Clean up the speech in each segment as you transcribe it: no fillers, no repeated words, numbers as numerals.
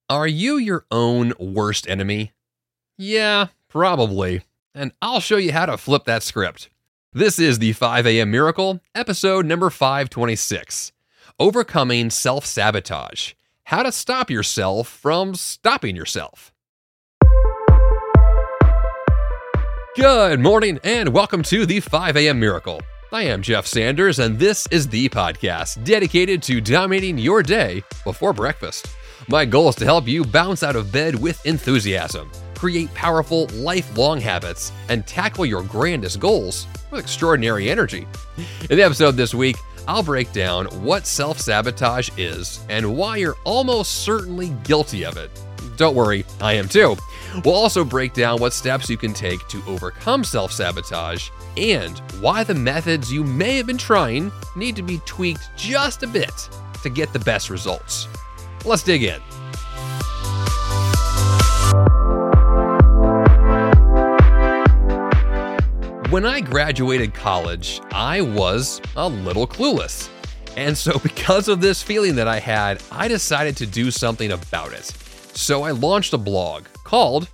Are you your own worst enemy? Yeah, probably. And I'll show you how to flip that script. This is the 5 a.m. Miracle, episode number 526. Overcoming self-sabotage. How to stop yourself from stopping yourself. Good morning and welcome to the 5 a.m. Miracle. I am Jeff Sanders and this is the podcast dedicated to dominating your day before breakfast. My goal is to help you bounce out of bed with enthusiasm, create powerful, lifelong habits, and tackle your grandest goals with extraordinary energy. In the episode this week, I'll break down what self-sabotage is and why you're almost certainly guilty of it. Don't worry, I am too. We'll also break down what steps you can take to overcome self-sabotage and why the methods you may have been trying need to be tweaked just a bit to get the best results. Let's dig in. When I graduated college, I was a little clueless. And so because of this feeling that I had, I decided to do something about it. So I launched a blog called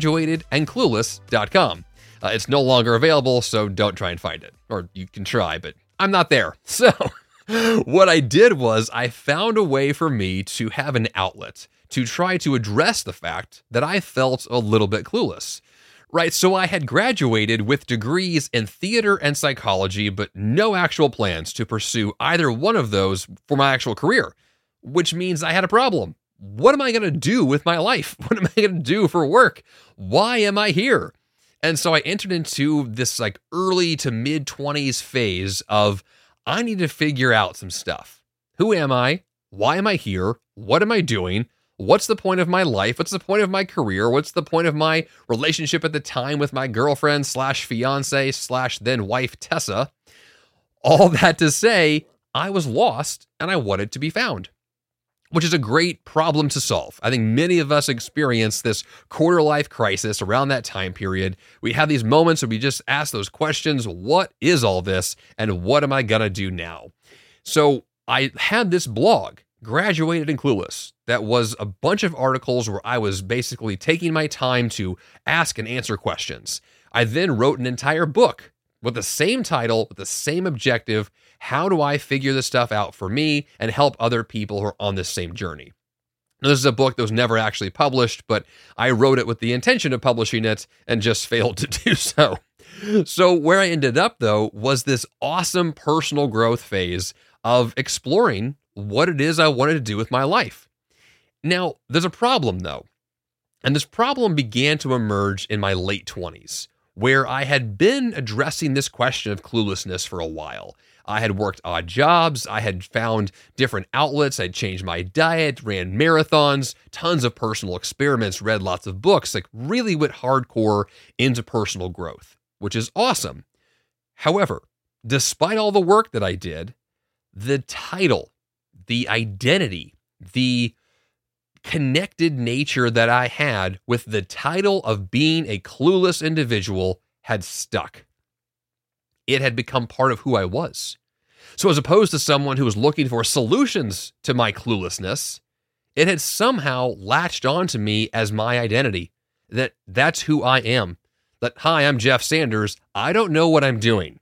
graduatedandclueless.com. It's no longer available, so don't try and find it. Or you can try, but I'm not there. So what I did was I found a way for me to have an outlet to try to address the fact that I felt a little bit clueless. Right, so I had graduated with degrees in theater and psychology, but no actual plans to pursue either one of those for my actual career, which means I had a problem. What am I going to do with my life? What am I going to do for work? Why am I here? And so I entered into this early to mid 20s phase of I need to figure out some stuff. Who am I? Why am I here? What am I doing? What's the point of my life? What's the point of my career? What's the point of my relationship at the time with my girlfriend slash fiance slash then wife Tessa? All that to say, I was lost and I wanted to be found, which is a great problem to solve. I think many of us experience this quarter life crisis around that time period. We have these moments where we just ask those questions, what is all this? And what am I gonna do now? So I had this blog, Graduated and Clueless, that was a bunch of articles where I was basically taking my time to ask and answer questions. I then wrote an entire book with the same title, with the same objective. How do I figure this stuff out for me and help other people who are on this same journey? Now, this is a book that was never actually published, but I wrote it with the intention of publishing it and just failed to do so. So where I ended up, though, was this awesome personal growth phase of exploring what it is I wanted to do with my life. Now, there's a problem, though, and this problem began to emerge in my late 20s, where I had been addressing this question of cluelessness for a while. I had worked odd jobs, I had found different outlets, I'd changed my diet, ran marathons, tons of personal experiments, read lots of books, really went hardcore into personal growth, which is awesome. However, despite all the work that I did, the title, the identity, the connected nature that I had with the title of being a clueless individual had stuck. It had become part of who I was. So as opposed to someone who was looking for solutions to my cluelessness, it had somehow latched onto me as my identity, that's who I am, that, hi, I'm Jeff Sanders, I don't know what I'm doing.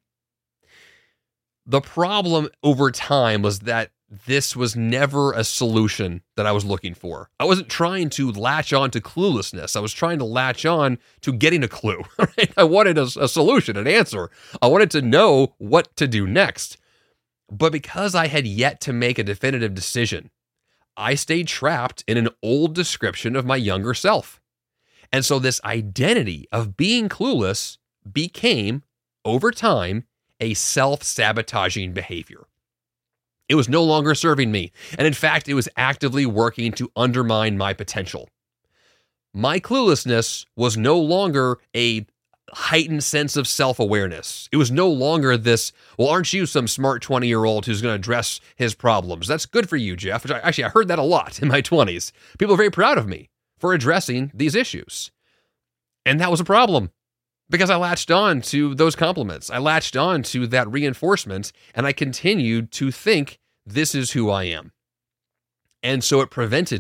The problem over time was that this was never a solution that I was looking for. I wasn't trying to latch on to cluelessness. I was trying to latch on to getting a clue. Right? I wanted a solution, an answer. I wanted to know what to do next. But because I had yet to make a definitive decision, I stayed trapped in an old description of my younger self. And so this identity of being clueless became, over time, a self-sabotaging behavior. It was no longer serving me, and in fact, it was actively working to undermine my potential. My cluelessness was no longer a heightened sense of self-awareness. It was no longer this, well, aren't you some smart 20-year-old who's going to address his problems? That's good for you, Jeff. Which I heard that a lot in my 20s. People are very proud of me for addressing these issues. And that was a problem because I latched on to those compliments. I latched on to that reinforcement, and I continued to think this is who I am. And so it prevented me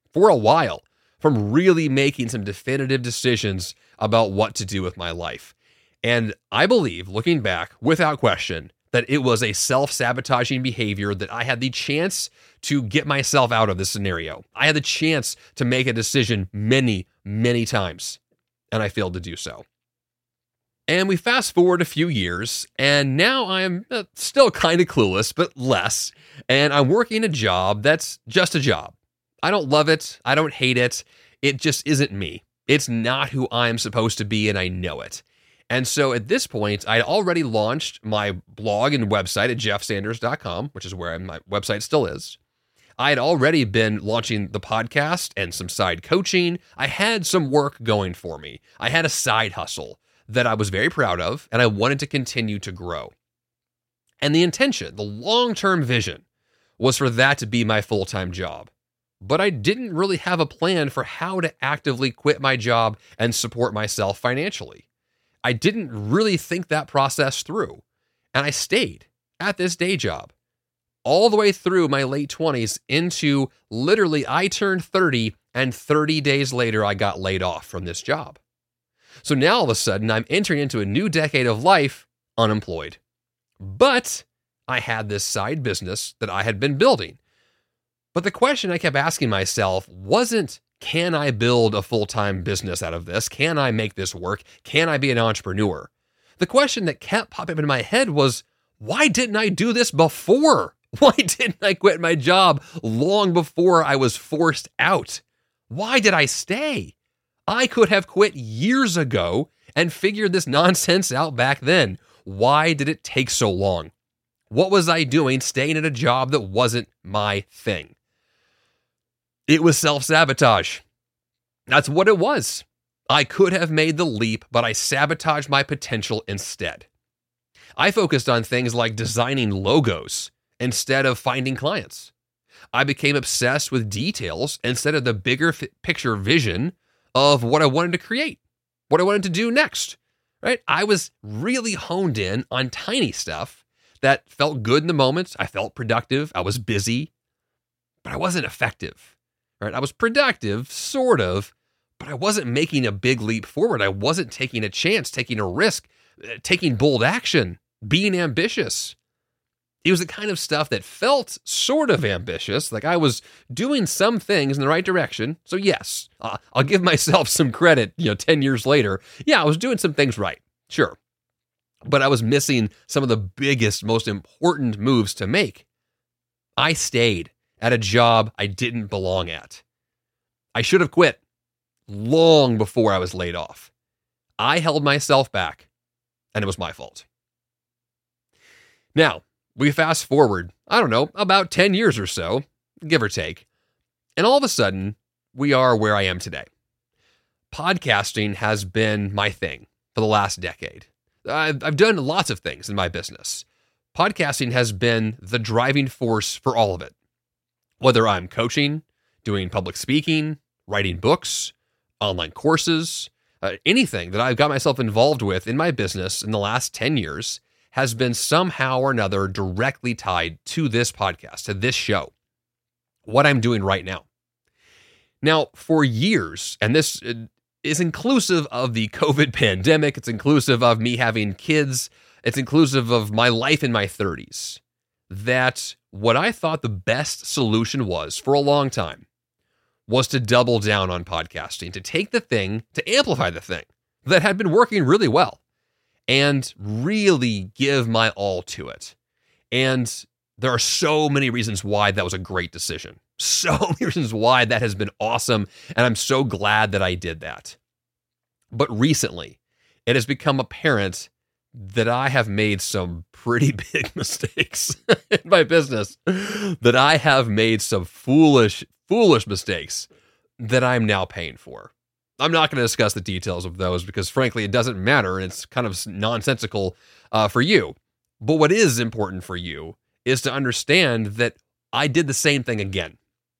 for a while from really making some definitive decisions about what to do with my life. And I believe, looking back, without question, that it was a self-sabotaging behavior that I had the chance to get myself out of this scenario. I had the chance to make a decision many, many times, and I failed to do so. And we fast forward a few years, and now I'm still kind of clueless, but less, and I'm working a job that's just a job. I don't love it. I don't hate it. It just isn't me. It's not who I'm supposed to be, and I know it. And so at this point, I'd already launched my blog and website at jeffsanders.com, which is where my website still is. I had already been launching the podcast and some side coaching. I had some work going for me. I had a side hustle that I was very proud of, and I wanted to continue to grow. And the intention, the long-term vision, was for that to be my full-time job. But I didn't really have a plan for how to actively quit my job and support myself financially. I didn't really think that process through, and I stayed at this day job all the way through my late 20s into literally I turned 30, and 30 days later I got laid off from this job. So now all of a sudden I'm entering into a new decade of life unemployed. But I had this side business that I had been building. But the question I kept asking myself wasn't, can I build a full-time business out of this? Can I make this work? Can I be an entrepreneur? The question that kept popping up in my head was, why didn't I do this before? Why didn't I quit my job long before I was forced out? Why did I stay? I could have quit years ago and figured this nonsense out back then. Why did it take so long? What was I doing staying at a job that wasn't my thing? It was self-sabotage. That's what it was. I could have made the leap, but I sabotaged my potential instead. I focused on things like designing logos instead of finding clients. I became obsessed with details instead of the bigger picture vision of what I wanted to create, what I wanted to do next, right? I was really honed in on tiny stuff that felt good in the moment. I felt productive. I was busy, but I wasn't effective. Right? I was productive, sort of, but I wasn't making a big leap forward. I wasn't taking a chance, taking a risk, taking bold action, being ambitious. It was the kind of stuff that felt sort of ambitious, like I was doing some things in the right direction. So yes, I'll give myself some credit, 10 years later. Yeah, I was doing some things right, sure. But I was missing some of the biggest, most important moves to make. I stayed at a job I didn't belong at. I should have quit long before I was laid off. I held myself back, and it was my fault. Now, we fast forward, about 10 years or so, give or take, and all of a sudden, we are where I am today. Podcasting has been my thing for the last decade. I've done lots of things in my business. Podcasting has been the driving force for all of it. Whether I'm coaching, doing public speaking, writing books, online courses, anything that I've got myself involved with in my business in the last 10 years has been somehow or another directly tied to this podcast, to this show, what I'm doing right now. Now, for years, and this is inclusive of the COVID pandemic, it's inclusive of me having kids, it's inclusive of my life in my 30s, that what I thought the best solution was for a long time was to double down on podcasting, to take the thing, to amplify the thing that had been working really well and really give my all to it. And there are so many reasons why that was a great decision. So many reasons why that has been awesome. And I'm so glad that I did that. But recently, it has become apparent that I have made some pretty big mistakes in my business, that I have made some foolish mistakes that I'm now paying for. I'm not going to discuss the details of those because frankly, it doesn't matter. And it's kind of nonsensical for you. But what is important for you is to understand that I did the same thing again.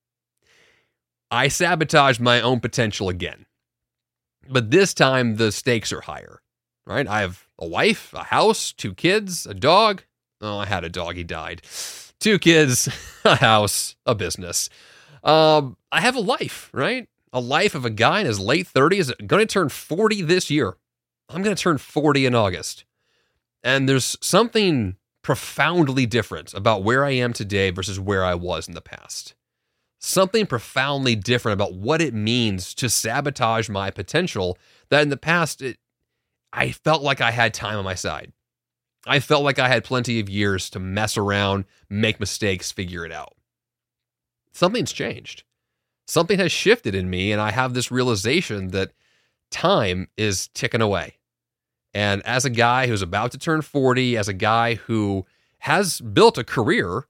I sabotaged my own potential again. But this time the stakes are higher, right? I have a wife, a house, 2 kids, a dog. Oh, I had a dog, he died. 2 kids, a house, a business. I have a life, right? A life of a guy in his late 30s, going to turn 40 this year. I'm going to turn 40 in August. And there's something profoundly different about where I am today versus where I was in the past. Something profoundly different about what it means to sabotage my potential that in the past, I felt like I had time on my side. I felt like I had plenty of years to mess around, make mistakes, figure it out. Something's changed. Something has shifted in me, and I have this realization that time is ticking away. And as a guy who's about to turn 40, as a guy who has built a career,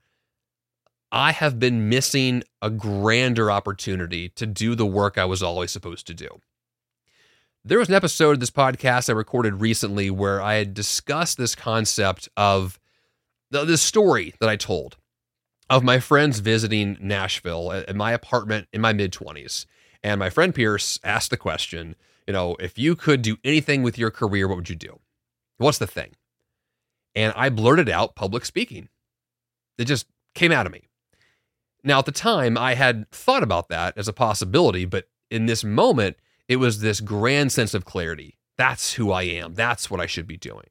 I have been missing a grander opportunity to do the work I was always supposed to do. There was an episode of this podcast I recorded recently where I had discussed this concept of this story that I told of my friends visiting Nashville at my apartment in my mid-20s. And my friend Pierce asked the question, if you could do anything with your career, what would you do? What's the thing? And I blurted out public speaking. It just came out of me. Now, at the time, I had thought about that as a possibility, but in this moment, it was this grand sense of clarity. That's who I am. That's what I should be doing.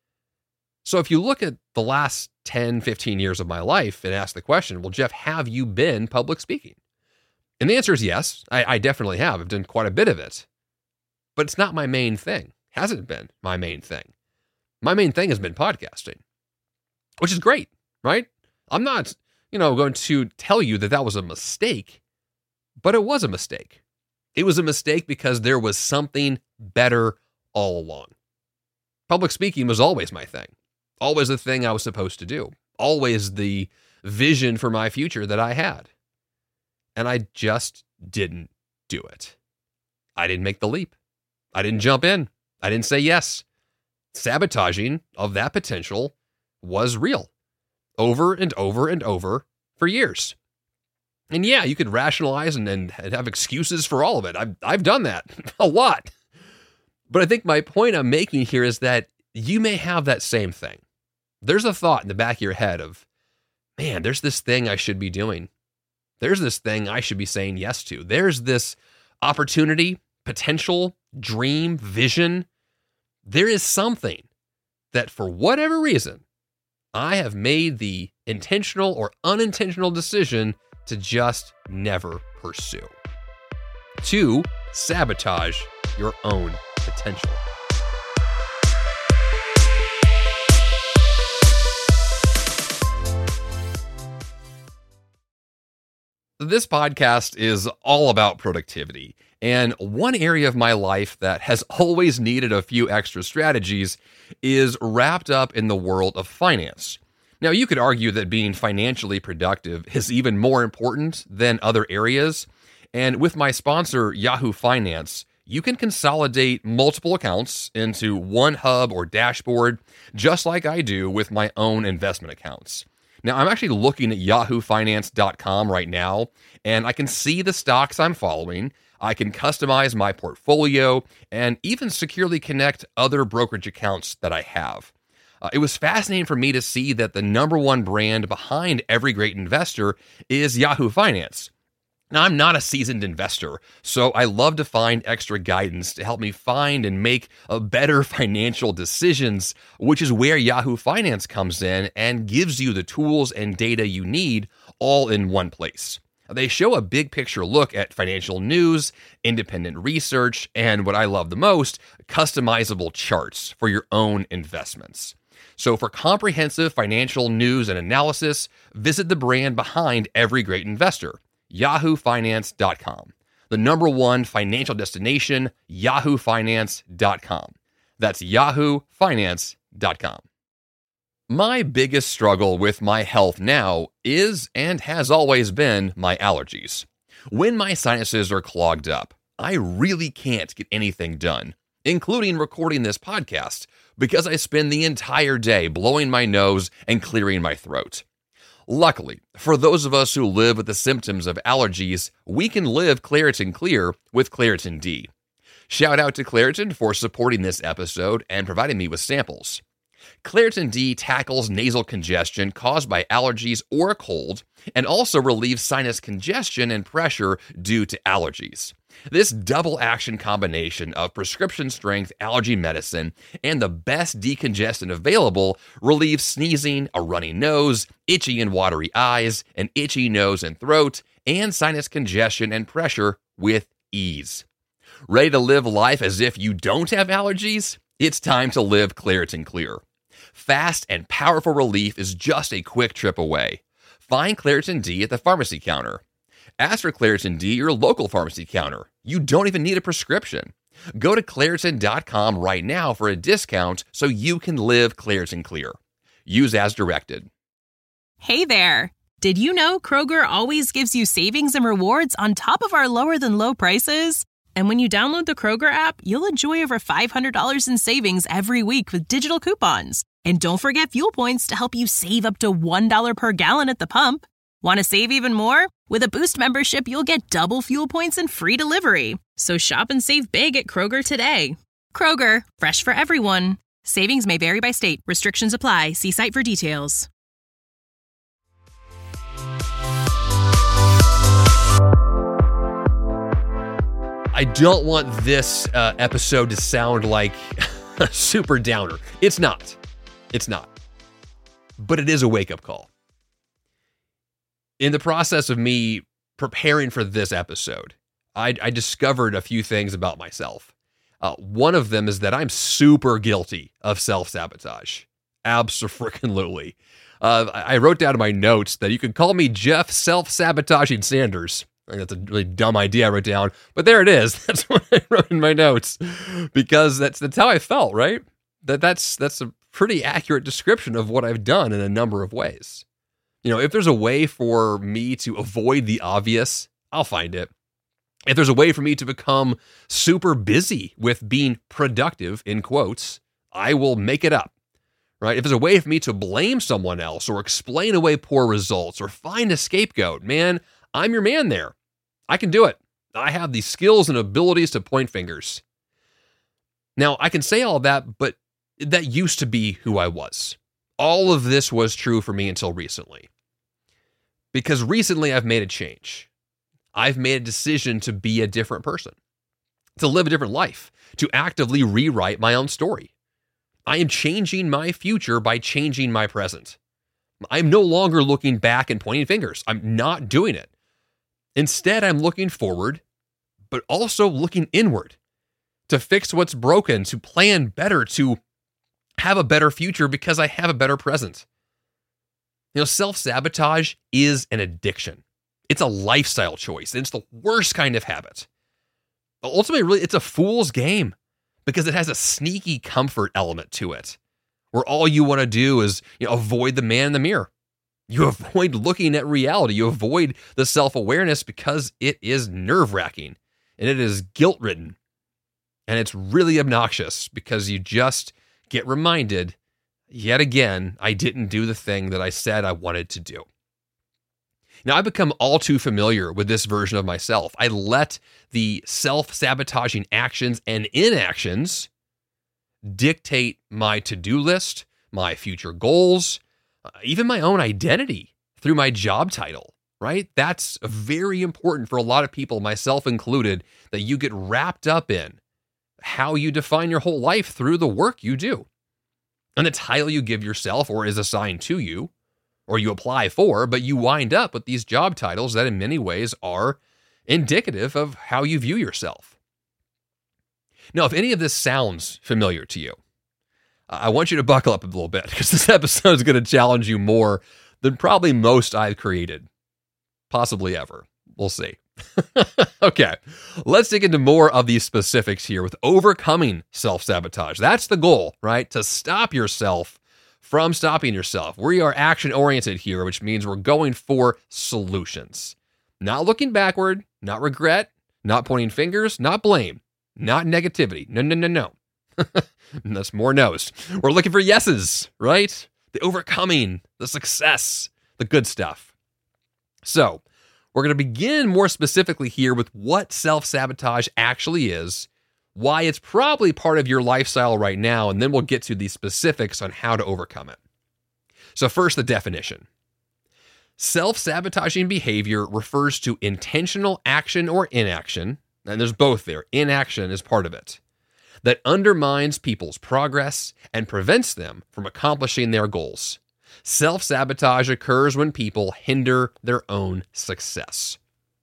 So if you look at the last 10, 15 years of my life and ask the question, well, Jeff, have you been public speaking? And the answer is yes, I definitely have. I've done quite a bit of it. But it's not my main thing. Hasn't been my main thing. My main thing has been podcasting, which is great, right? I'm not, going to tell you that was a mistake, but it was a mistake. It was a mistake because there was something better all along. Public speaking was always my thing, always the thing I was supposed to do, always the vision for my future that I had. And I just didn't do it. I didn't make the leap. I didn't jump in. I didn't say yes. Sabotaging of that potential was real over and over and over for years. And yeah, you could rationalize and have excuses for all of it. I've done that a lot. But I think my point I'm making here is that you may have that same thing. There's a thought in the back of your head of, man, there's this thing I should be doing. There's this thing I should be saying yes to. There's this opportunity, potential, dream, vision. There is something that for whatever reason, I have made the intentional or unintentional decision to just never pursue. To sabotage your own potential. This podcast is all about productivity, and one area of my life that has always needed a few extra strategies is wrapped up in the world of finance. Now, you could argue that being financially productive is even more important than other areas, and with my sponsor, Yahoo Finance, you can consolidate multiple accounts into one hub or dashboard, just like I do with my own investment accounts. Now, I'm actually looking at yahoofinance.com right now, and I can see the stocks I'm following. I can customize my portfolio and even securely connect other brokerage accounts that I have. It was fascinating for me to see that the number one brand behind every great investor is Yahoo Finance. Now, I'm not a seasoned investor, so I love to find extra guidance to help me find and make better financial decisions, which is where Yahoo Finance comes in and gives you the tools and data you need all in one place. They show a big picture look at financial news, independent research, and what I love the most, customizable charts for your own investments. So for comprehensive financial news and analysis, visit the brand behind every great investor, yahoofinance.com. The number one financial destination, yahoofinance.com. That's yahoofinance.com. My biggest struggle with my health now is and has always been my allergies. When my sinuses are clogged up, I really can't get anything done, including recording this podcast, because I spend the entire day blowing my nose and clearing my throat. Luckily, for those of us who live with the symptoms of allergies, we can live Claritin Clear with Claritin D. Shout out to Claritin for supporting this episode and providing me with samples. Claritin D tackles nasal congestion caused by allergies or a cold and also relieves sinus congestion and pressure due to allergies. This double action combination of prescription strength allergy medicine and the best decongestant available relieves sneezing, a runny nose, itchy and watery eyes, an itchy nose and throat, and sinus congestion and pressure with ease. Ready to live life as if you don't have allergies? It's time to live Claritin Clear. Fast and powerful relief is just a quick trip away. Find Claritin D at the pharmacy counter. Ask for Claritin D at your local pharmacy counter. You don't even need a prescription. Go to Claritin.com right now for a discount so you can live Claritin Clear. Use as directed. Hey there! Did you know Kroger always gives you savings and rewards on top of our lower-than-low prices? And when you download the Kroger app, you'll enjoy over $500 in savings every week with digital coupons. And don't forget fuel points to help you save up to $1 per gallon at the pump. Want to save even more? With a Boost membership, you'll get double fuel points and free delivery. So shop and save big at Kroger today. Kroger, fresh for everyone. Savings may vary by state. Restrictions apply. See site for details. I don't want this episode to sound like a super downer. It's not. It's not. But it is a wake-up call. In the process of me preparing for this episode, I discovered a few things about myself. One of them is that I'm super guilty of self-sabotage. Abso-freaking-lutely. I wrote down in my notes that you could call me Jeff Self-Sabotaging Sanders. I think that's a really dumb idea I wrote down, but there it is. That's what I wrote in my notes because that's how I felt, right? That's a pretty accurate description of what I've done in a number of ways. You know, if there's a way for me to avoid the obvious, I'll find it. If there's a way for me to become super busy with being productive, in quotes, I will make it up, right? If there's a way for me to blame someone else or explain away poor results or find a scapegoat, man, I'm your man there. I can do it. I have the skills and abilities to point fingers. Now, I can say all that, but that used to be who I was. All of this was true for me until recently. Because recently I've made a change. I've made a decision to be a different person, to live a different life, to actively rewrite my own story. I am changing my future by changing my present. I'm no longer looking back and pointing fingers. I'm not doing it. Instead, I'm looking forward, but also looking inward to fix what's broken, to plan better, to have a better future because I have a better present. You know, self-sabotage is an addiction. It's a lifestyle choice, and it's the worst kind of habit. Ultimately, really, it's a fool's game because it has a sneaky comfort element to it, where all you want to do is, avoid the man in the mirror. You avoid looking at reality. You avoid the self-awareness because it is nerve-wracking and it is guilt-ridden. And it's really obnoxious because you just get reminded, yet again, I didn't do the thing that I said I wanted to do. Now, I've become all too familiar with this version of myself. I let the self-sabotaging actions and inactions dictate my to-do list, my future goals, even my own identity through my job title, right? That's very important for a lot of people, myself included, that you get wrapped up in how you define your whole life through the work you do. And the title you give yourself or is assigned to you, or you apply for, but you wind up with these job titles that in many ways are indicative of how you view yourself. Now, if any of this sounds familiar to you, I want you to buckle up a little bit because this episode is going to challenge you more than probably most I've created, possibly ever. We'll see. Okay, let's dig into more of these specifics here with overcoming self-sabotage. That's the goal, right? To stop yourself from stopping yourself. We are action-oriented here, which means we're going for solutions. Not looking backward, not regret, not pointing fingers, not blame, not negativity. No. That's more no's. We're looking for yeses, right? The overcoming, the success, the good stuff. So, we're going to begin more specifically here with what self-sabotage actually is, why it's probably part of your lifestyle right now, and then we'll get to the specifics on how to overcome it. So first, the definition. Self-sabotaging behavior refers to intentional action or inaction, and there's both there, inaction is part of it, that undermines people's progress and prevents them from accomplishing their goals. Self-sabotage occurs when people hinder their own success.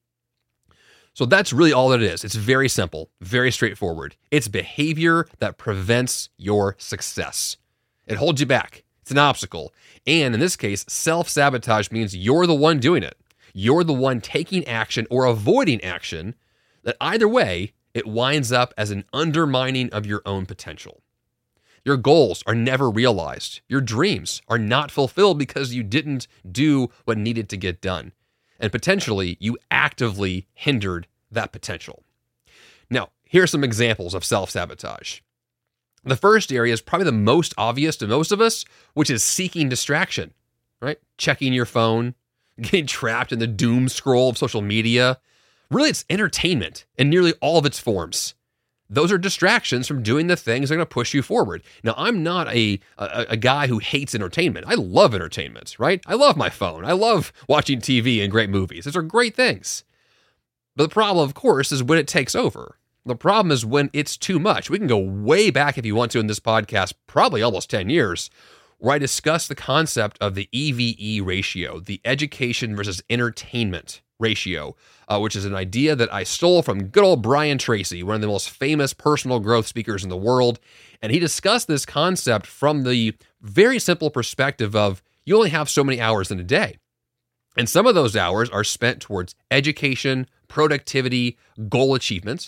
So that's really all that it is. It's very simple, very straightforward. It's behavior that prevents your success. It holds you back. It's an obstacle. And in this case, self-sabotage means you're the one doing it. You're the one taking action or avoiding action that either way, it winds up as an undermining of your own potential. Your goals are never realized. Your dreams are not fulfilled because you didn't do what needed to get done. And potentially, you actively hindered that potential. Now, here are some examples of self-sabotage. The first area is probably the most obvious to most of us, which is seeking distraction, right? Checking your phone, getting trapped in the doom scroll of social media. Really, it's entertainment in nearly all of its forms. Those are distractions from doing the things that are going to push you forward. Now, I'm not a guy who hates entertainment. I love entertainment, right? I love my phone. I love watching TV and great movies. Those are great things. But the problem, of course, is when it takes over. The problem is when it's too much. We can go way back if you want to in this podcast, probably almost 10 years, where I discuss the concept of the EVE ratio, the education versus entertainment ratio, which is an idea that I stole from good old Brian Tracy, one of the most famous personal growth speakers in the world. And he discussed this concept from the very simple perspective of you only have so many hours in a day. And some of those hours are spent towards education, productivity, goal achievement.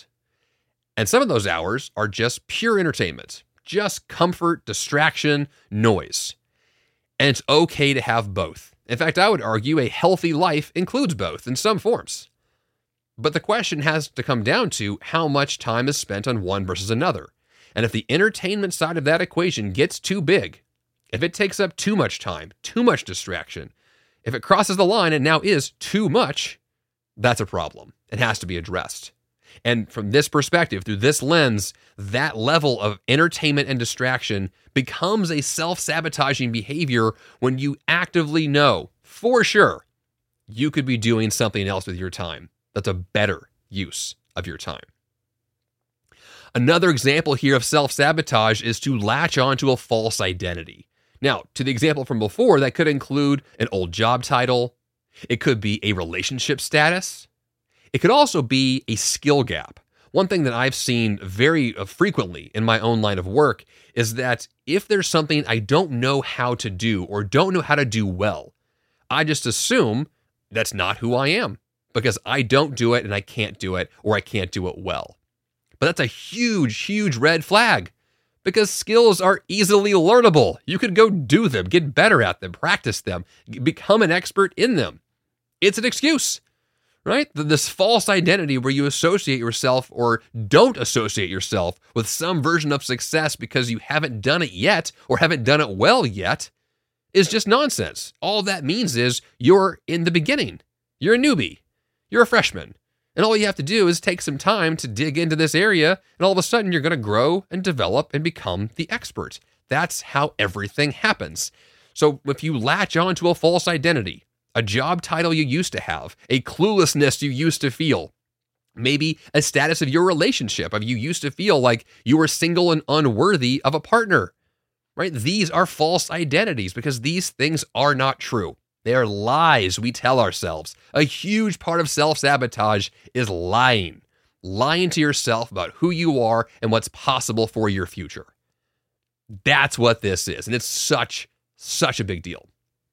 And some of those hours are just pure entertainment, just comfort, distraction, noise. And it's okay to have both. In fact, I would argue a healthy life includes both in some forms. But the question has to come down to how much time is spent on one versus another. And if the entertainment side of that equation gets too big, if it takes up too much time, too much distraction, if it crosses the line and now is too much, that's a problem. It has to be addressed. And from this perspective, through this lens, that level of entertainment and distraction becomes a self-sabotaging behavior when you actively know, for sure, you could be doing something else with your time that's a better use of your time. Another example here of self-sabotage is to latch onto a false identity. Now, to the example from before, that could include an old job title. It could be a relationship status. It could also be a skill gap. One thing that I've seen very frequently in my own line of work is that if there's something I don't know how to do or don't know how to do well, I just assume that's not who I am because I don't do it and I can't do it or I can't do it well. But that's a huge, huge red flag because skills are easily learnable. You could go do them, get better at them, practice them, become an expert in them. It's an excuse. Right? This false identity where you associate yourself or don't associate yourself with some version of success because you haven't done it yet or haven't done it well yet is just nonsense. All that means is you're in the beginning. You're a newbie. You're a freshman. And all you have to do is take some time to dig into this area, and all of a sudden you're going to grow and develop and become the expert. That's how everything happens. So if you latch onto a false identity, a job title you used to have, a cluelessness you used to feel, maybe a status of your relationship, of you used to feel like you were single and unworthy of a partner, right? These are false identities because these things are not true. They are lies we tell ourselves. A huge part of self-sabotage is lying to yourself about who you are and what's possible for your future. That's what this is, and it's such a big deal.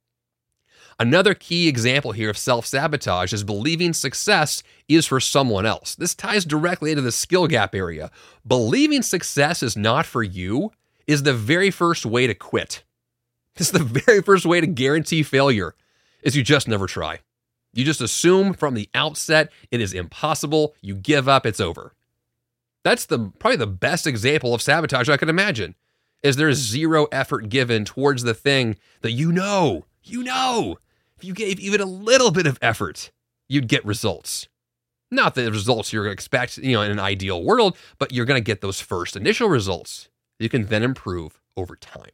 Another key example here of self-sabotage is believing success is for someone else. This ties directly into the skill gap area. Believing success is not for you is the very first way to quit. It's the very first way to guarantee failure, is you just never try. You just assume from the outset it is impossible, you give up, it's over. That's probably the best example of sabotage I could imagine, is there's zero effort given towards the thing that you know, if you gave even a little bit of effort, you'd get results. Not the results you're going to expect, in an ideal world, but you're going to get those first initial results. You can then improve over time.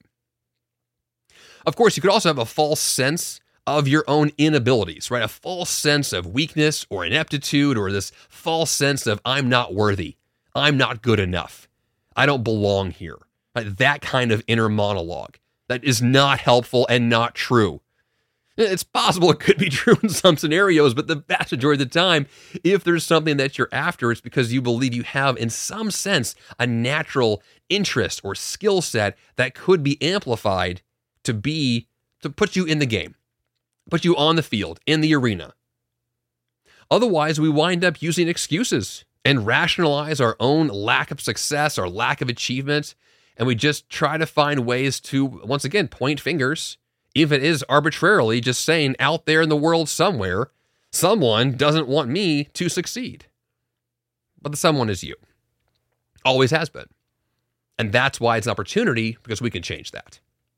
Of course, you could also have a false sense of your own inabilities, right? A false sense of weakness or ineptitude, or this false sense of I'm not worthy. I'm not good enough. I don't belong here. Right? That kind of inner monologue that is not helpful and not true. It's possible it could be true in some scenarios, but the vast majority of the time, if there's something that you're after, it's because you believe you have, in some sense, a natural interest or skill set that could be amplified to put you in the game, put you on the field, in the arena. Otherwise, we wind up using excuses and rationalize our own lack of success, our lack of achievement, and we just try to find ways to, once again, point fingers, even if it is arbitrarily just saying out there in the world somewhere, someone doesn't want me to succeed. But the someone is you. Always has been. And that's why it's an opportunity, because we can change that.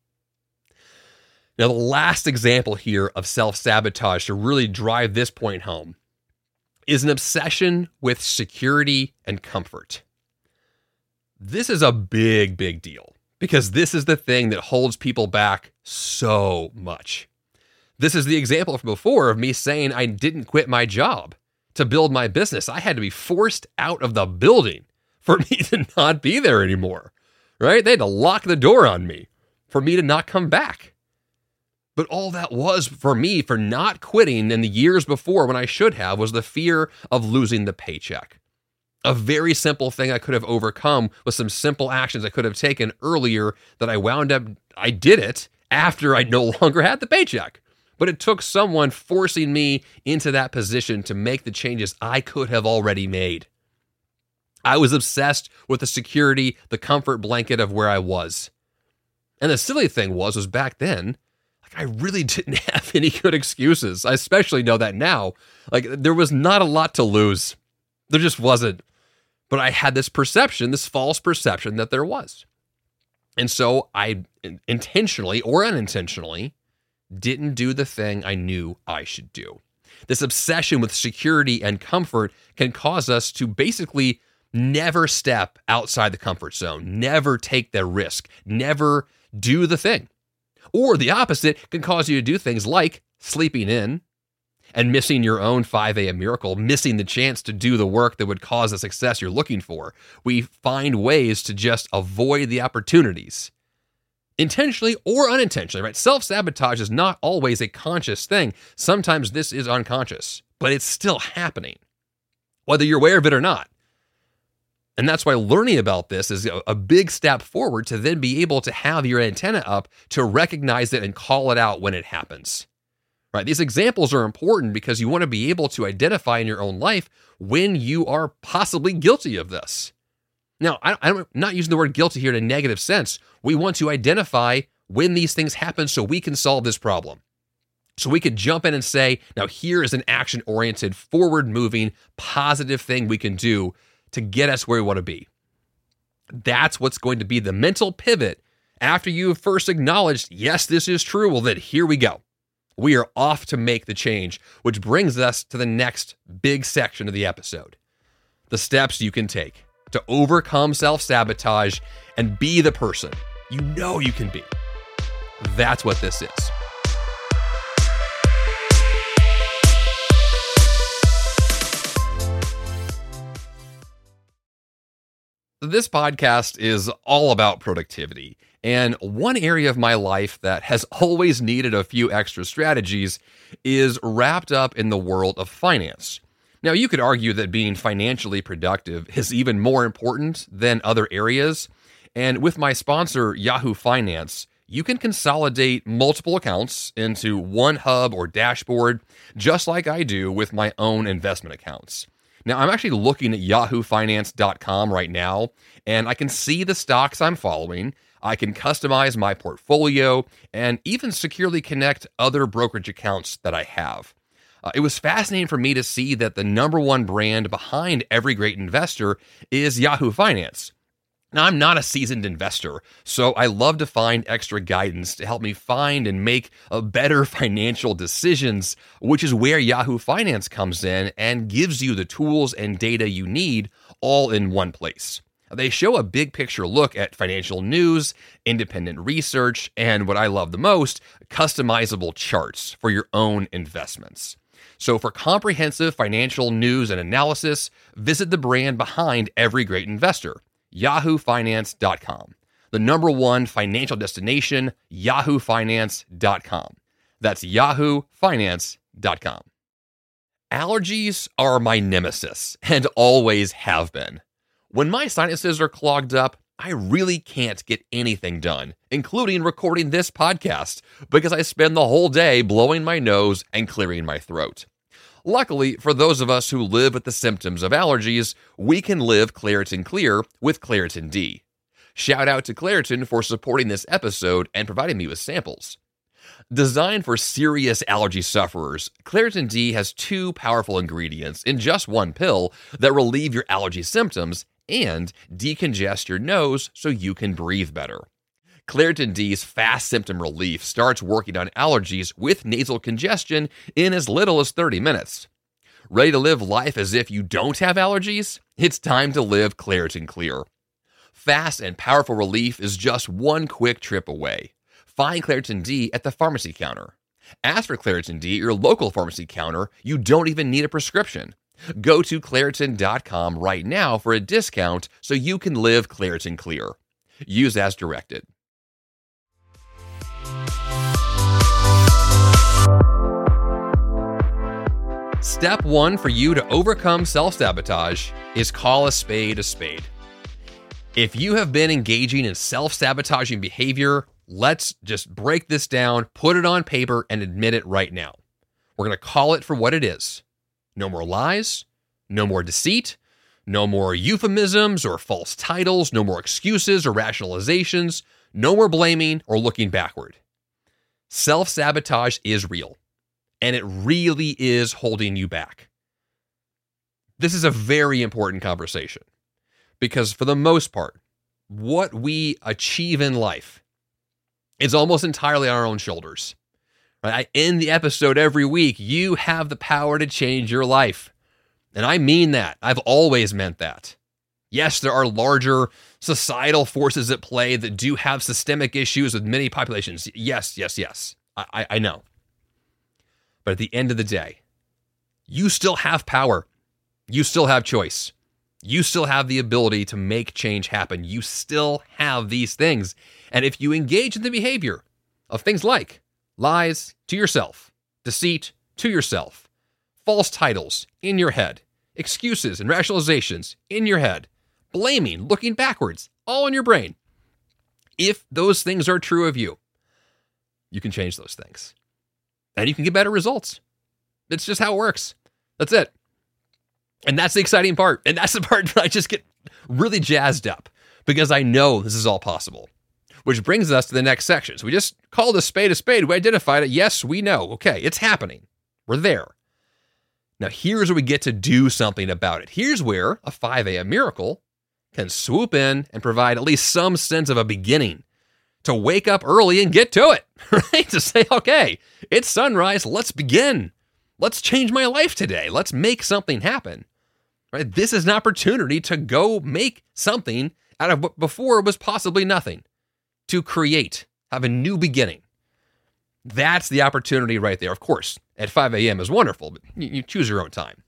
Now, the last example here of self-sabotage to really drive this point home is an obsession with security and comfort. This is a big, big deal because this is the thing that holds people back so much. This is the example from before of me saying I didn't quit my job to build my business. I had to be forced out of the building for me to not be there anymore, right? They had to lock the door on me for me to not come back. But all that was for me for not quitting in the years before when I should have was the fear of losing the paycheck. A very simple thing I could have overcome with some simple actions I could have taken earlier that I did it after I no longer had the paycheck. But it took someone forcing me into that position to make the changes I could have already made. I was obsessed with the security, the comfort blanket of where I was. And the silly thing was back then, I really didn't have any good excuses. I especially know that now. There was not a lot to lose. There just wasn't. But I had this perception, this false perception that there was. And so I intentionally or unintentionally didn't do the thing I knew I should do. This obsession with security and comfort can cause us to basically never step outside the comfort zone, never take the risk, never do the thing. Or the opposite can cause you to do things like sleeping in and missing your own 5 a.m. miracle, missing the chance to do the work that would cause the success you're looking for. We find ways to just avoid the opportunities, intentionally or unintentionally, right? Self-sabotage is not always a conscious thing. Sometimes this is unconscious, but it's still happening, whether you're aware of it or not. And that's why learning about this is a big step forward to then be able to have your antenna up to recognize it and call it out when it happens. Right? These examples are important because you want to be able to identify in your own life when you are possibly guilty of this. Now, I'm not using the word guilty here in a negative sense. We want to identify when these things happen so we can solve this problem. So we could jump in and say, now here is an action-oriented, forward-moving, positive thing we can do to get us where we want to be. That's what's going to be the mental pivot after you've first acknowledged, yes, this is true. Well, then here we go. We are off to make the change, which brings us to the next big section of the episode. The steps you can take to overcome self-sabotage and be the person you know you can be. That's what this is. This podcast is all about productivity, and one area of my life that has always needed a few extra strategies is wrapped up in the world of finance. Now, you could argue that being financially productive is even more important than other areas, and with my sponsor, Yahoo Finance, you can consolidate multiple accounts into one hub or dashboard, just like I do with my own investment accounts. Now, I'm actually looking at yahoofinance.com right now, and I can see the stocks I'm following. I can customize my portfolio and even securely connect other brokerage accounts that I have. It was fascinating for me to see that the number one brand behind every great investor is Yahoo Finance. Now, I'm not a seasoned investor, so I love to find extra guidance to help me find and make better financial decisions, which is where Yahoo Finance comes in and gives you the tools and data you need all in one place. They show a big picture look at financial news, independent research, and what I love the most, customizable charts for your own investments. So for comprehensive financial news and analysis, visit the brand behind every great investor, yahoofinance.com. The number one financial destination, yahoofinance.com. That's yahoofinance.com. Allergies are my nemesis and always have been. When my sinuses are clogged up, I really can't get anything done, including recording this podcast, because I spend the whole day blowing my nose and clearing my throat. Luckily, for those of us who live with the symptoms of allergies, we can live Claritin Clear with Claritin D. Shout out to Claritin for supporting this episode and providing me with samples. Designed for serious allergy sufferers, Claritin D has 2 powerful ingredients in just one pill that relieve your allergy symptoms and decongest your nose so you can breathe better. Claritin D's fast symptom relief starts working on allergies with nasal congestion in as little as 30 minutes. Ready to live life as if you don't have allergies? It's time to live Claritin Clear. Fast and powerful relief is just one quick trip away. Find Claritin D at the pharmacy counter. Ask for Claritin D at your local pharmacy counter. You don't even need a prescription. Go to Claritin.com right now for a discount so you can live Claritin Clear. Use as directed. Step 1 for you to overcome self-sabotage is call a spade a spade. If you have been engaging in self-sabotaging behavior, let's just break this down, put it on paper, and admit it right now. We're going to call it for what it is. No more lies, no more deceit, no more euphemisms or false titles, no more excuses or rationalizations, no more blaming or looking backward. Self-sabotage is real, and it really is holding you back. This is a very important conversation because for the most part, what we achieve in life is almost entirely on our own shoulders. I end the episode every week. You have the power to change your life. And I mean that. I've always meant that. Yes, there are larger societal forces at play that do have systemic issues with many populations. Yes. I know. But at the end of the day, you still have power. You still have choice. You still have the ability to make change happen. You still have these things. And if you engage in the behavior of things like lies to yourself, deceit to yourself, false titles in your head, excuses and rationalizations in your head, blaming, looking backwards, all in your brain. If those things are true of you, you can change those things. And you can get better results. It's just how it works. That's it. And that's the exciting part. And that's the part that I just get really jazzed up because I know this is all possible. Which brings us to the next section. So we just called a spade a spade. We identified it. Yes, we know. Okay, it's happening. We're there. Now here's where we get to do something about it. Here's where a 5 a.m. miracle can swoop in and provide at least some sense of a beginning. To wake up early and get to it, right? To say, okay, it's sunrise. Let's begin. Let's change my life today. Let's make something happen. Right? This is an opportunity to go make something out of what before was possibly nothing. To create, have a new beginning. That's the opportunity right there. Of course, at 5 a.m. is wonderful, but you choose your own time.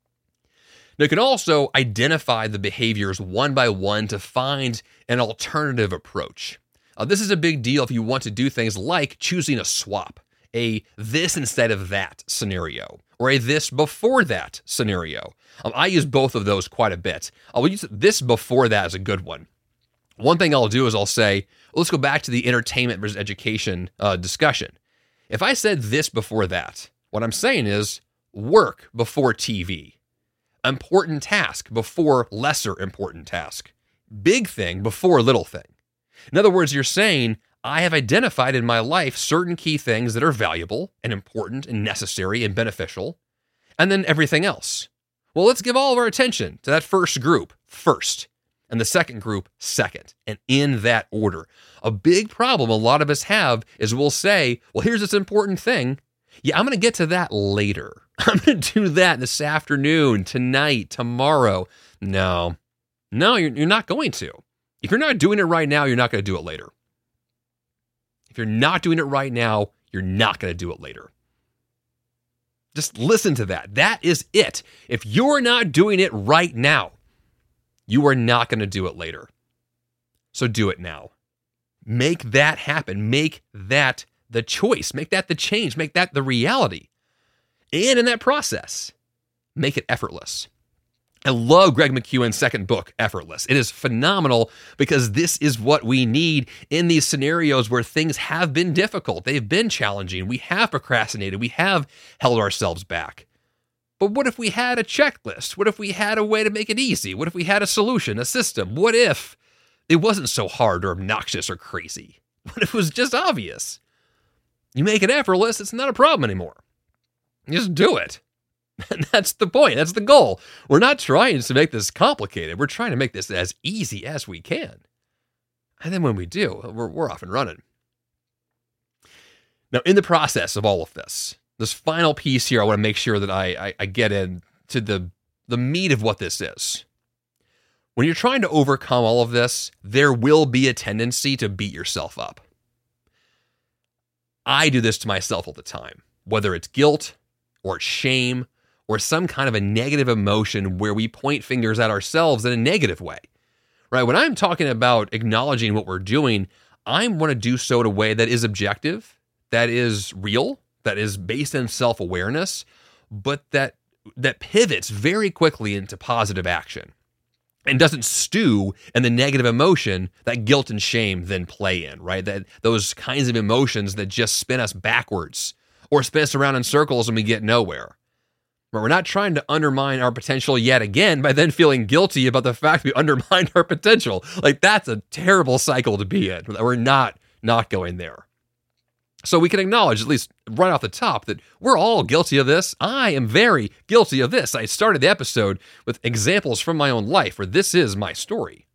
Now, you can also identify the behaviors one by one to find an alternative approach. This is a big deal if you want to do things like choosing a swap, a this instead of that scenario, or a this before that scenario. I use both of those quite a bit. I'll use this before that as a good one. One thing I'll do is I'll say, let's go back to the entertainment versus education discussion. If I said this before that, what I'm saying is work before TV, important task before lesser important task, big thing before little thing. In other words, you're saying, I have identified in my life certain key things that are valuable and important and necessary and beneficial, and then everything else. Well, let's give all of our attention to that first group first. and the second group second, and in that order. A big problem a lot of us have is we'll say, well, here's this important thing. Yeah, I'm going to get to that later. I'm going to do that this afternoon, tonight, tomorrow. No, you're not going to. If you're not doing it right now, you're not going to do it later. If you're not doing it right now, you're not going to do it later. Just listen to that. That is it. If you're not doing it right now, you are not going to do it later. So do it now. Make that happen. Make that the choice. Make that the change. Make that the reality. And in that process, make it effortless. I love Greg McKeown's second book, Effortless. It is phenomenal because this is what we need in these scenarios where things have been difficult. They've been challenging. We have procrastinated. We have held ourselves back. But what if we had a checklist? What if we had a way to make it easy? What if we had a solution, a system? What if it wasn't so hard or obnoxious or crazy? What if it was just obvious? You make it effortless, it's not a problem anymore. Just do it. And that's the point. That's the goal. We're not trying to make this complicated. We're trying to make this as easy as we can. And then when we do, we're off and running. Now, in the process of all of this final piece here, I want to make sure that I get into the meat of what this is. When you're trying to overcome all of this, there will be a tendency to beat yourself up. I do this to myself all the time, whether it's guilt or shame or some kind of a negative emotion where we point fingers at ourselves in a negative way, right? When I'm talking about acknowledging what we're doing, I want to do so in a way that is objective, that is real, that is based in self-awareness, but that pivots very quickly into positive action and doesn't stew in the negative emotion that guilt and shame then play in, right? That those kinds of emotions that just spin us backwards or spin us around in circles and we get nowhere. But we're not trying to undermine our potential yet again by then feeling guilty about the fact we undermined our potential. Like, that's a terrible cycle to be in. We're not going there. So we can acknowledge, at least right off the top, that we're all guilty of this. I am very guilty of this. I started the episode with examples from my own life where this is my story.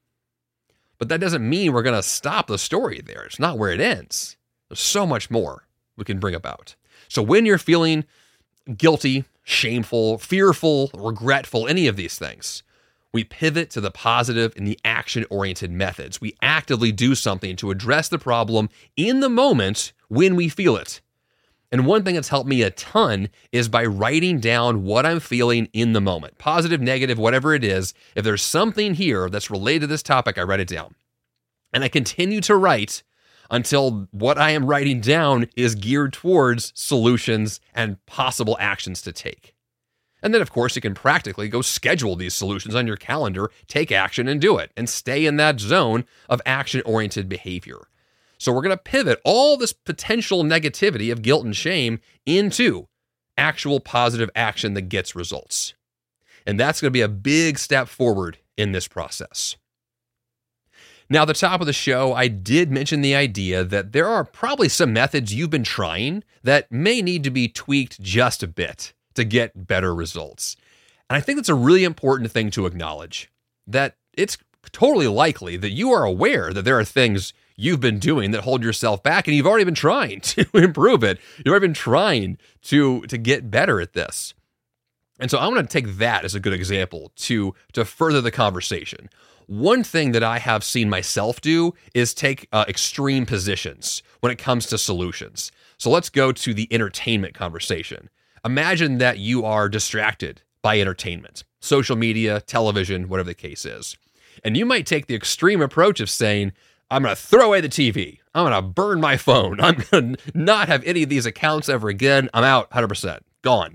But that doesn't mean we're going to stop the story there. It's not where it ends. There's so much more we can bring about. So when you're feeling guilty, shameful, fearful, regretful, any of these things, we pivot to the positive and the action-oriented methods. We actively do something to address the problem in the moment when we feel it. And one thing that's helped me a ton is by writing down what I'm feeling in the moment. Positive, negative, whatever it is. If there's something here that's related to this topic, I write it down. And I continue to write until what I am writing down is geared towards solutions and possible actions to take. And then, of course, you can practically go schedule these solutions on your calendar, take action and do it, and stay in that zone of action-oriented behavior. So we're going to pivot all this potential negativity of guilt and shame into actual positive action that gets results. And that's going to be a big step forward in this process. Now, at the top of the show, I did mention the idea that there are probably some methods you've been trying that may need to be tweaked just a bit to get better results. And I think that's a really important thing to acknowledge, that it's totally likely that you are aware that there are things you've been doing that hold yourself back, and you've already been trying to improve it. You've already been trying to get better at this. And so I'm going to take that as a good example to further the conversation. One thing that I have seen myself do is take extreme positions when it comes to solutions. So let's go to the entertainment conversation. Imagine that you are distracted by entertainment, social media, television, whatever the case is. And you might take the extreme approach of saying, I'm going to throw away the TV. I'm going to burn my phone. I'm going to not have any of these accounts ever again. I'm out 100%, gone.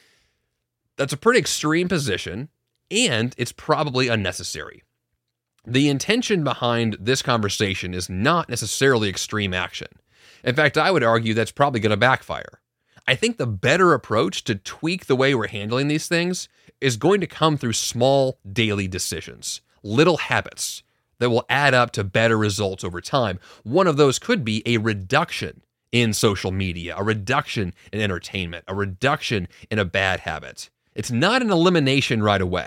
That's a pretty extreme position, and it's probably unnecessary. The intention behind this conversation is not necessarily extreme action. In fact, I would argue that's probably going to backfire. I think the better approach to tweak the way we're handling these things is going to come through small daily decisions, little habits that will add up to better results over time. One of those could be a reduction in social media, a reduction in entertainment, a reduction in a bad habit. It's not an elimination right away.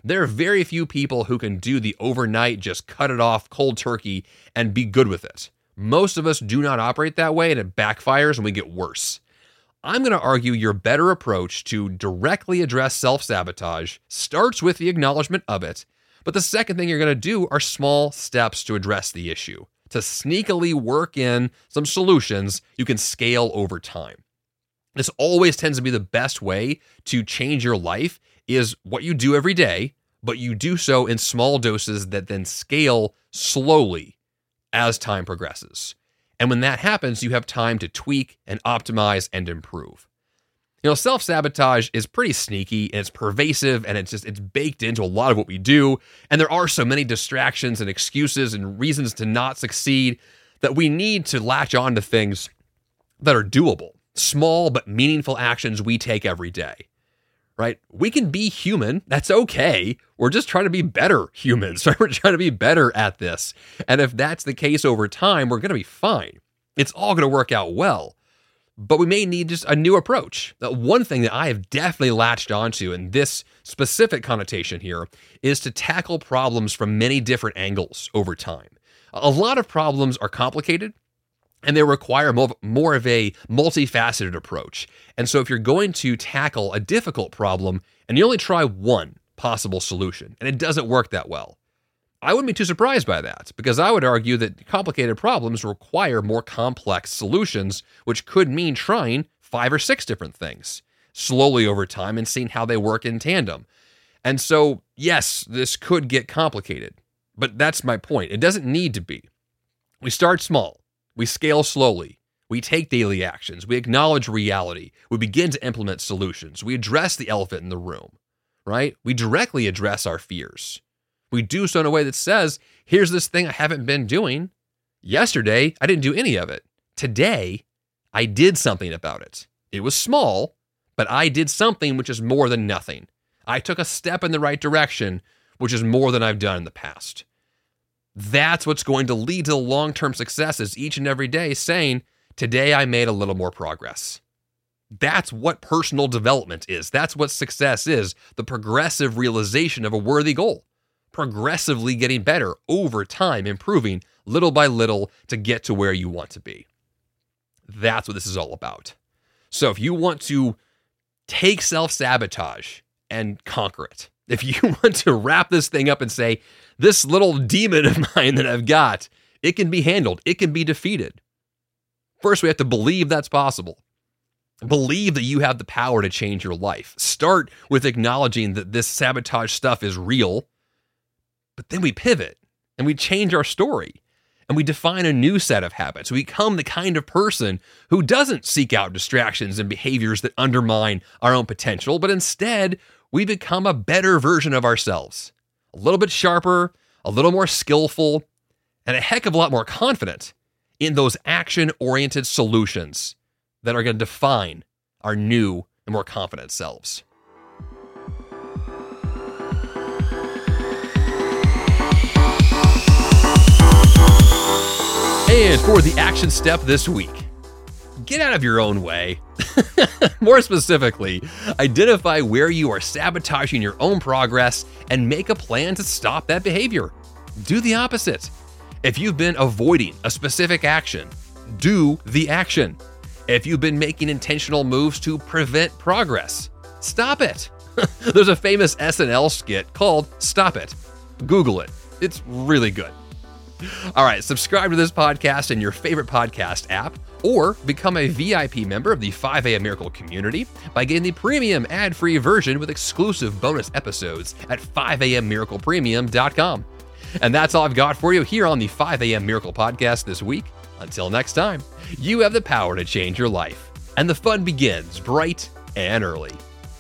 There are very few people who can do the overnight, just cut it off cold turkey and be good with it. Most of us do not operate that way, and it backfires and we get worse. I'm going to argue your better approach to directly address self-sabotage starts with the acknowledgement of it, but the second thing you're going to do are small steps to address the issue, to sneakily work in some solutions you can scale over time. This always tends to be the best way to change your life, is what you do every day, but you do so in small doses that then scale slowly as time progresses. And when that happens, you have time to tweak and optimize and improve. Self-sabotage is pretty sneaky and it's pervasive and it's baked into a lot of what we do. And there are so many distractions and excuses and reasons to not succeed that we need to latch on to things that are doable, small but meaningful actions we take every day, right? We can be human. That's okay. We're just trying to be better humans, right? We're trying to be better at this. And if that's the case over time, we're going to be fine. It's all going to work out well. But we may need just a new approach. One thing that I have definitely latched onto in this specific connotation here is to tackle problems from many different angles over time. A lot of problems are complicated and they require more of a multifaceted approach. And so if you're going to tackle a difficult problem and you only try one possible solution and it doesn't work that well, I wouldn't be too surprised by that, because I would argue that complicated problems require more complex solutions, which could mean trying 5 or 6 different things slowly over time and seeing how they work in tandem. And so, yes, this could get complicated, but that's my point. It doesn't need to be. We start small. We scale slowly. We take daily actions. We acknowledge reality. We begin to implement solutions. We address the elephant in the room, right? We directly address our fears. We do so in a way that says, here's this thing I haven't been doing. Yesterday, I didn't do any of it. Today, I did something about it. It was small, but I did something which is more than nothing. I took a step in the right direction, which is more than I've done in the past. That's what's going to lead to the long-term successes each and every day, saying, today I made a little more progress. That's what personal development is. That's what success is, the progressive realization of a worthy goal. Progressively getting better over time, improving little by little to get to where you want to be. That's what this is all about. So if you want to take self-sabotage and conquer it, if you want to wrap this thing up and say, this little demon of mine that I've got, it can be handled, it can be defeated. First, we have to believe that's possible. Believe that you have the power to change your life. Start with acknowledging that this sabotage stuff is real. But then we pivot and we change our story and we define a new set of habits. We become the kind of person who doesn't seek out distractions and behaviors that undermine our own potential, but instead we become a better version of ourselves, a little bit sharper, a little more skillful, and a heck of a lot more confident in those action-oriented solutions that are going to define our new and more confident selves. And for the action step this week, get out of your own way. More specifically, identify where you are sabotaging your own progress and make a plan to stop that behavior. Do the opposite. If you've been avoiding a specific action, do the action. If you've been making intentional moves to prevent progress, stop it. There's a famous SNL skit called Stop It. Google it. It's really good. All right, subscribe to this podcast in your favorite podcast app, or become a VIP member of the 5 a.m. Miracle community by getting the premium ad-free version with exclusive bonus episodes at 5ammiraclepremium.com. And that's all I've got for you here on the 5 a.m. Miracle podcast this week. Until next time, you have the power to change your life, and the fun begins bright and early.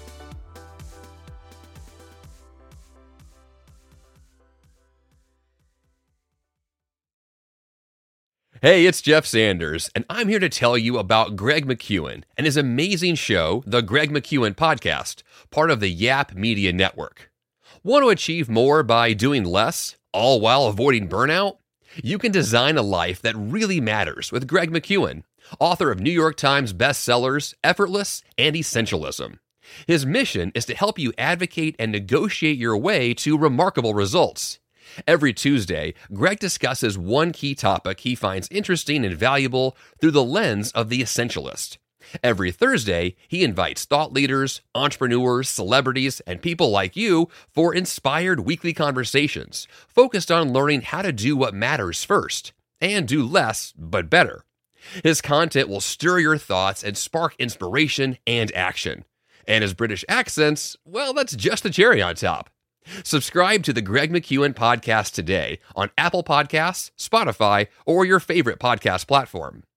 Hey, it's Jeff Sanders, and I'm here to tell you about Greg McKeown and his amazing show, The Greg McKeown Podcast, part of the Yap Media Network. Want to achieve more by doing less, all while avoiding burnout? You can design a life that really matters with Greg McKeown, author of New York Times bestsellers, Effortless and Essentialism. His mission is to help you advocate and negotiate your way to remarkable results. Every Tuesday, Greg discusses one key topic he finds interesting and valuable through the lens of the essentialist. Every Thursday, he invites thought leaders, entrepreneurs, celebrities, and people like you for inspired weekly conversations focused on learning how to do what matters first and do less but better. His content will stir your thoughts and spark inspiration and action. And his British accents, well, that's just the cherry on top. Subscribe to the Greg McKeown Podcast today on Apple Podcasts, Spotify, or your favorite podcast platform.